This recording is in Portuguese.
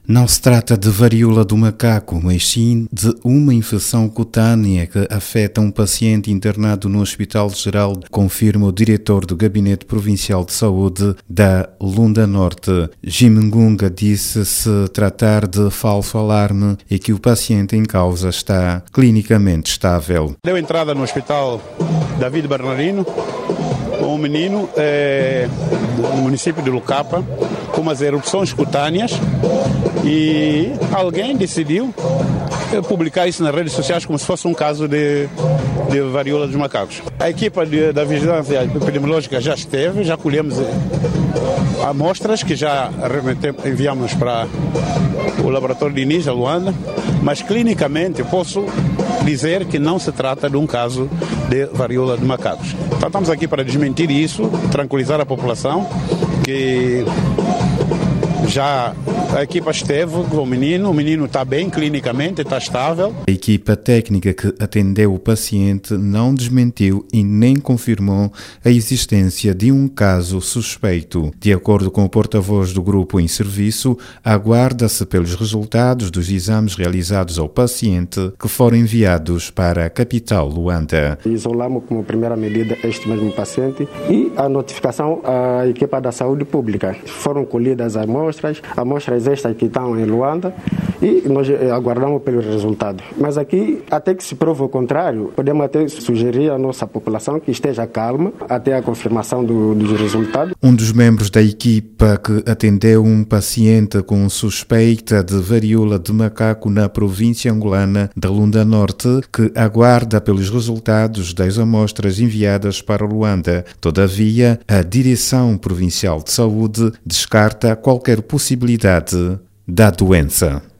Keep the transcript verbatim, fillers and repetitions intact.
Não se trata de varíola do macaco, mas sim de uma infecção cutânea que afeta um paciente internado no Hospital Geral, confirma o diretor do Gabinete Provincial de Saúde da Lunda Norte. Jimengunga disse se tratar de falso alarme e que o paciente em causa está clinicamente estável. Deu entrada no Hospital David Bernardino um menino é, do município de Lucapa com umas erupções cutâneas e alguém decidiu publicar isso nas redes sociais como se fosse um caso de, de varíola dos macacos. A equipa de, da vigilância epidemiológica já esteve, já colhemos amostras que já enviamos para o laboratório de Inisa, Luanda, mas clinicamente eu posso dizer que não se trata de um caso de varíola de macacos. Então estamos aqui para desmentir isso, tranquilizar a população que já a equipa esteve com o menino, o menino está bem clinicamente, está estável. A equipa técnica que atendeu o paciente não desmentiu e nem confirmou a existência de um caso suspeito. De acordo com o porta-voz do grupo em serviço, aguarda-se pelos resultados dos exames realizados ao paciente que foram enviados para a capital Luanda. Isolamos como primeira medida este mesmo paciente e a notificação à equipa da saúde pública. Foram colhidas amostras, amostras estas que estão em Luanda e nós aguardamos pelo resultado. Mas aqui, até que se prove o contrário, podemos até sugerir à nossa população que esteja calma até a confirmação do, dos resultados. Um dos membros da equipa que atendeu um paciente com suspeita de varíola de macaco na província angolana da Lunda Norte, que aguarda pelos resultados das amostras enviadas para Luanda. Todavia, a Direção Provincial de Saúde descarta qualquer possibilidade da doença.